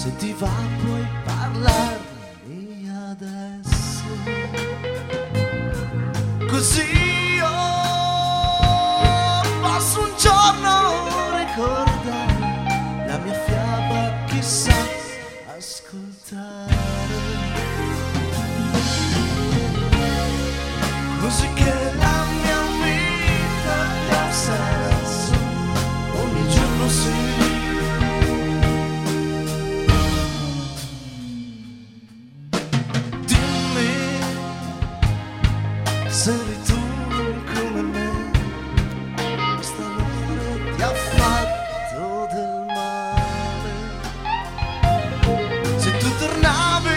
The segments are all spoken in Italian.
Se ti va puoi parlarmi adesso, così io posso un giorno ricordare la mia fiaba, chissà, ascoltare, così che la mia vita abbia senso ogni giorno, sì. Se eri tu come me, stanotte ti ha fatto del male. Se tu tornavi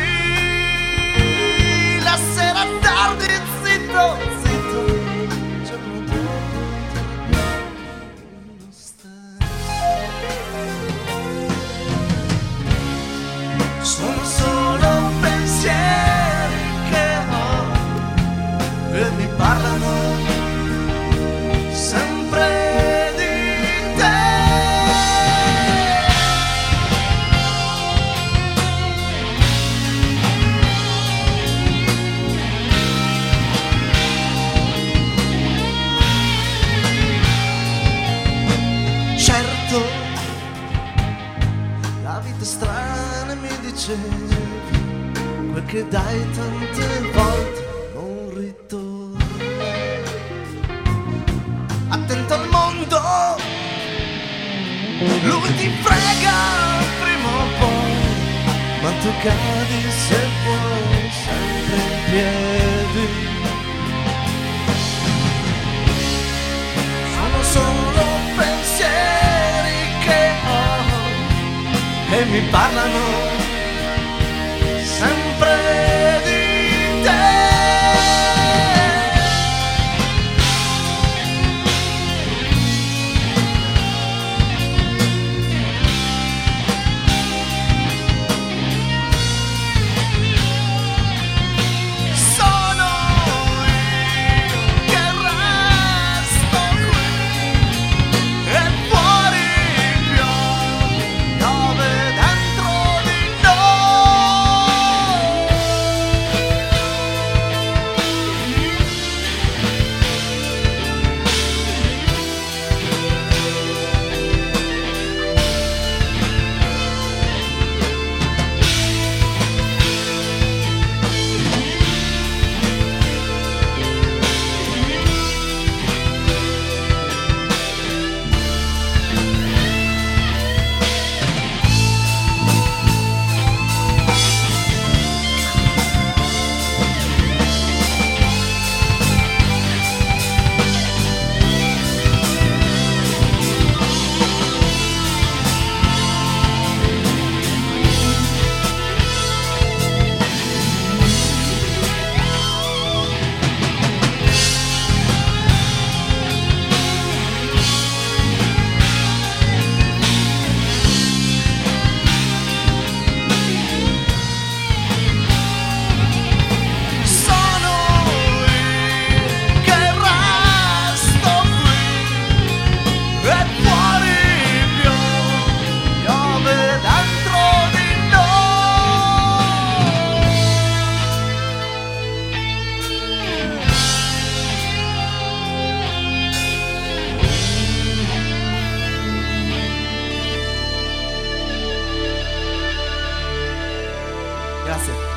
la sera tardi, zitto, zitto, il giorno dopo tornavi lo stesso. Sono solo pensieri che ho e mi parlano sempre di te. Certo, la vita è strana, mi dicevi, quel che dai tante volte non ritorna. Attento al mondo, lui ti frega prima o poi, ma tu cadi se vuoi sempre in piedi. Sono solo pensieri che ho e mi parlano sempre di te. Grazie.